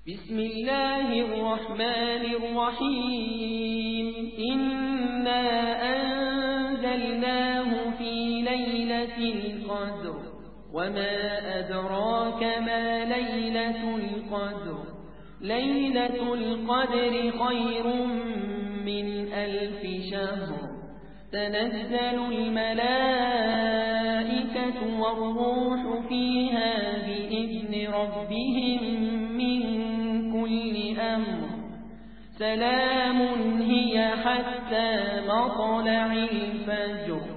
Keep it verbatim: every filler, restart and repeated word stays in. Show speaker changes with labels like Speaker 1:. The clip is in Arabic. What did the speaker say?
Speaker 1: بسم الله الرحمن الرحيم إنا أنزلناه في ليلة القدر وما أدراك ما ليلة القدر ليلة القدر خير من ألف شهر تنزل الملائكة والروح فيها بإذن ربهم من كل أمر سلام هي حتى مطلع الفجر